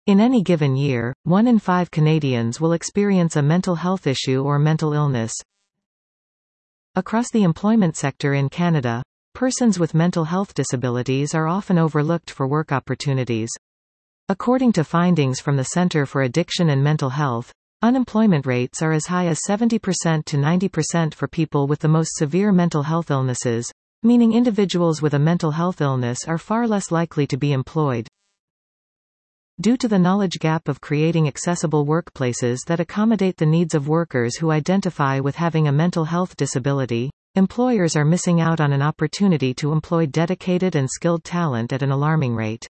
In any given year, 1 in 5 Canadians will experience a mental health issue or mental illness. Across the employment sector in Canada, persons with mental health disabilities are often overlooked for work opportunities. According to findings from the Centre for Addiction and Mental Health, unemployment rates are as high as 70% to 90% for people with the most severe mental health illnesses, meaning individuals with a mental health illness are far less likely to be employed. Due to the knowledge gap of creating accessible workplaces that accommodate the needs of workers who identify with having a mental health disability, employers are missing out on an opportunity to employ dedicated and skilled talent at an alarming rate.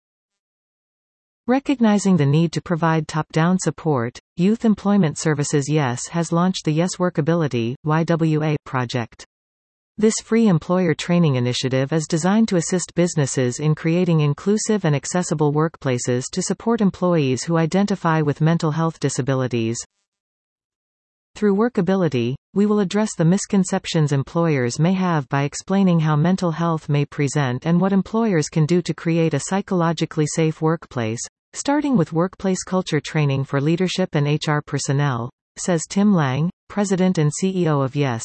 Recognizing the need to provide top-down support, Youth Employment Services YES has launched the YES Workability (YWA) project. This free employer training initiative is designed to assist businesses in creating inclusive and accessible workplaces to support employees who identify with mental health disabilities. Through Workability, we will address the misconceptions employers may have by explaining how mental health may present and what employers can do to create a psychologically safe workplace, starting with workplace culture training for leadership and HR personnel, says Tim Lang, President and CEO of YES.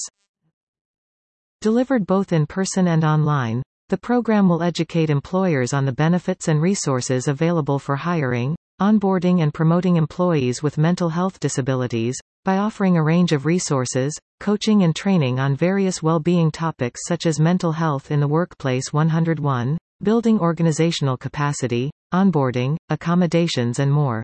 Delivered both in person and online, the program will educate employers on the benefits and resources available for hiring, onboarding and promoting employees with mental health disabilities, by offering a range of resources, coaching and training on various well-being topics such as mental health in the workplace 101, building organizational capacity, onboarding, accommodations and more.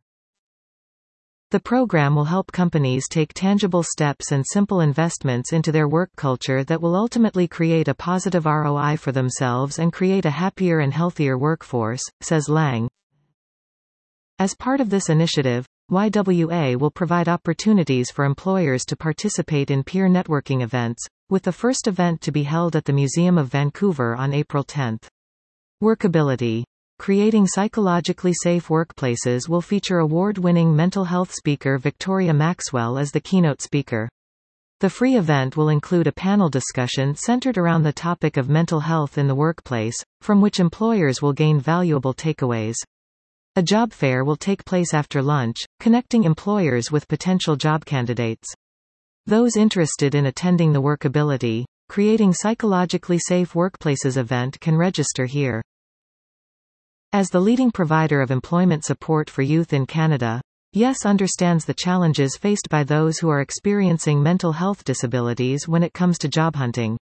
The program will help companies take tangible steps and simple investments into their work culture that will ultimately create a positive ROI for themselves and create a happier and healthier workforce, says Lang. As part of this initiative, YWA will provide opportunities for employers to participate in peer networking events, with the first event to be held at the Museum of Vancouver on April 10. Workability. Creating Psychologically Safe Workplaces will feature award-winning mental health speaker Victoria Maxwell as the keynote speaker. The free event will include a panel discussion centered around the topic of mental health in the workplace, from which employers will gain valuable takeaways. A job fair will take place after lunch, connecting employers with potential job candidates. Those interested in attending the Workability, Creating Psychologically Safe Workplaces event can register here. As the leading provider of employment support for youth in Canada, YES understands the challenges faced by those who are experiencing mental health disabilities when it comes to job hunting.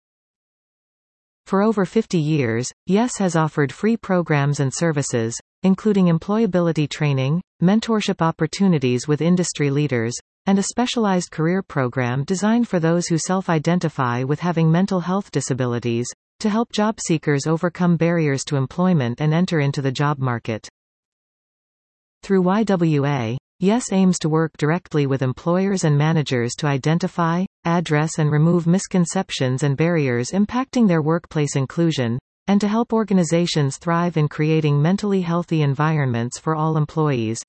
For over 50 years, YES has offered free programs and services, including employability training, mentorship opportunities with industry leaders, and a specialized career program designed for those who self-identify with having mental health disabilities, to help job seekers overcome barriers to employment and enter into the job market. Through YWA, YES aims to work directly with employers and managers to identify, address and remove misconceptions and barriers impacting their workplace inclusion, and to help organizations thrive in creating mentally healthy environments for all employees.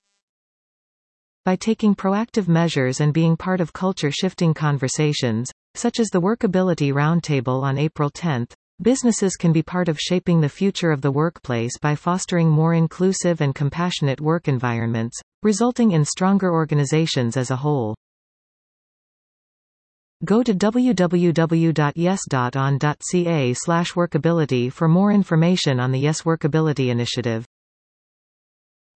By taking proactive measures and being part of culture-shifting conversations, such as the Workability Roundtable on April 10, businesses can be part of shaping the future of the workplace by fostering more inclusive and compassionate work environments, resulting in stronger organizations as a whole. Go to www.yes.on.ca/workability for more information on the YES Workability initiative.